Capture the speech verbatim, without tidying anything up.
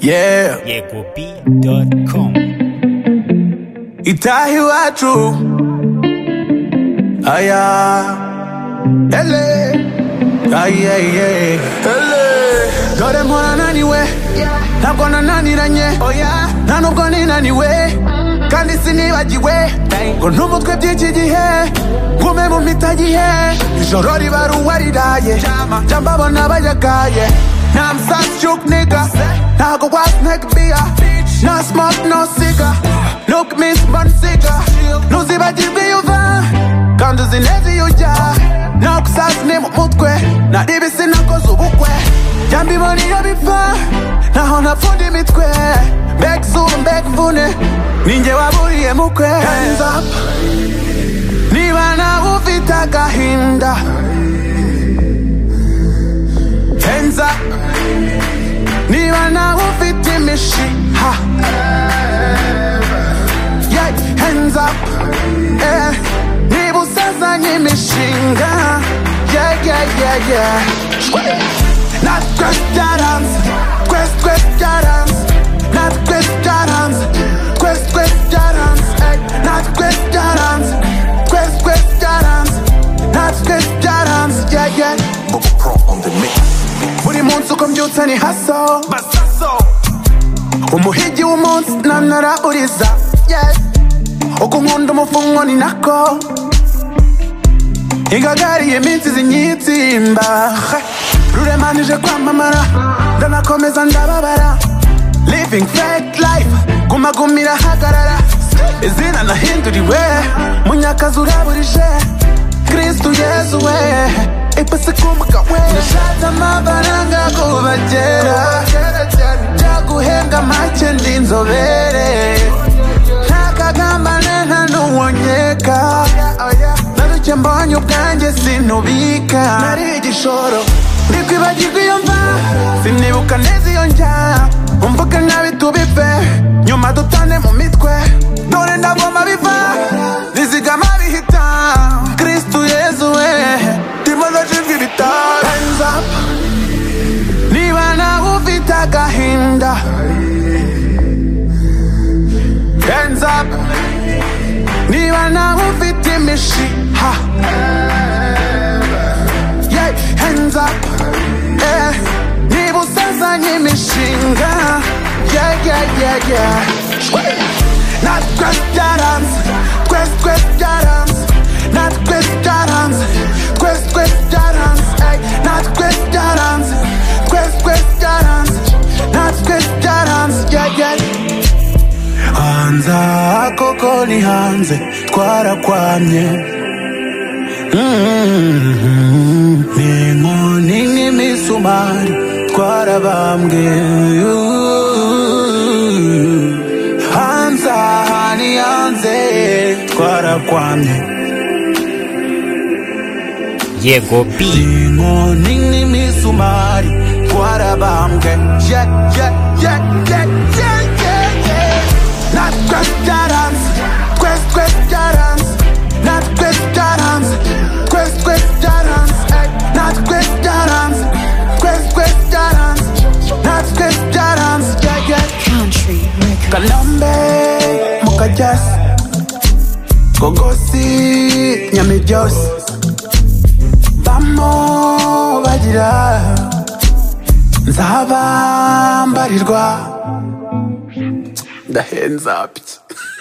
Yeah. Yego B dot com. Itahi wacu aya ele ay ay ay ele dore mpora naniwe ntabwo nananiranye oya nta nubwo ninaniwe kandi sinibagiwe ngo ntumutwe by'iki gihe ngume mu mitagihe ijoro riba ruwariraye jambabona bayagaye I'm such joke nigga Nago was neck beer No smoke, no cigar Look me spun cigar Nuzi bajirwe yuva Kandu zinezi yuja Na kusasi mu mutwe Na dibisi nakoze ubukwe Jambi boni yobifa Naho nafundi mitwe Mbeg zuru mbeg vune Ninje waburiye mukwe Hands up Niba na ufite agahinda Hands up Niba na ufite imishiha Yeah, hands up eh. Niba usazanye imishinga Yeah, yeah, yeah, yeah Not questions Quest, questions Not questions Quest, questions Not questions Quest, questions Not questions Yeah, yeah Bubba Pro on the mix. Buri munsi uko mbyutse ni haso umuhigi w'umunsi nanaraburiza yeah. Uko nkunda umufungo ni nako igagariye iminsi zinyitsimba ruremanije kwamamara ndanakomeza ndababara living fake life gumagumira hagarara izina nahinduriwe munyakazi uraburije Kristu Yesu we ipasi kumuka we nashatse amafaranga kubagera Jaguhenga make ndi inzobere ntakagambane nta n'uwonyeka naruke mbonye ubwanjye sinubika nari igishoro ndi kwibagirwa iyo mva sinibuka neza iyo njya umvuga nabi tubive nyuma dutane mu mitwe dore ndavoma biva zizigama bihita Kristu Yesu we ndimo ndacibwa ibitaro hands up niba nawe ufite agahinda hands up niba nawe ufite imishiha yeah, hands up eh. Niba usazanye imishinga yeah, yeah, yeah, yeah Not questions Quest, questions Not questions Quest, questions Not questions Quest, questions Not questions Yeah, yeah Hanza koko ni hanze twarakwamye mm-hmm. N'inkoni n'imisumari twarabambwe Hanza hani hanze twarakwamye Yego B. N'inkoni n'imisumari twarabambwe Yeah, yeah, yeah, yeah, yeah, yeah, yeah Not questions Quest, questions Not questions Quest, questions Not questions Quest, questions Not questions Yeah, yeah Country Records Kalambe Mukajas Gogosi Nyamijos Bamo bagira Nzaba mbarirwa Ndahenza piki